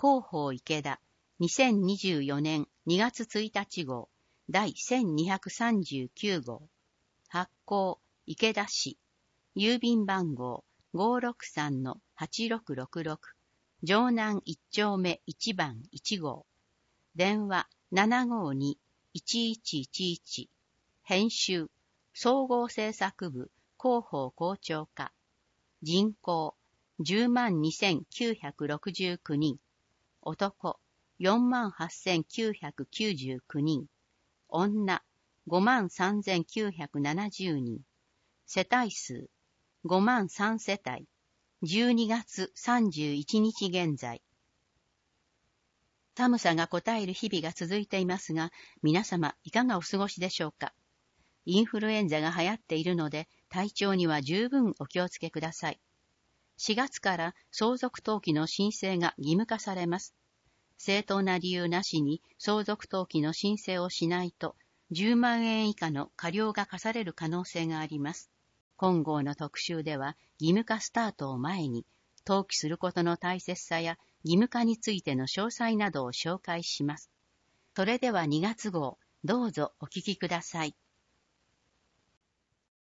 広報池田、2024年2月1日号、第1239号。発行、池田市。郵便番号、563-8666。城南1丁目1番1号。電話、752-1111。編集、総合制作部、広報校長課。人口、102,969 人。男、48,999 人。女、53,970 人。世帯数、53世帯。12月31日現在。寒さがこたえる日々が続いていますが、皆様いかがお過ごしでしょうか。インフルエンザが流行っているので、体調には十分お気をつけください。4月から相続登記の申請が義務化されます。正当な理由なしに相続登記の申請をしないと、10万円以下の過料が課される可能性があります。今号の特集では、義務化スタートを前に、登記することの大切さや義務化についての詳細などを紹介します。それでは2月号、どうぞお聞きください。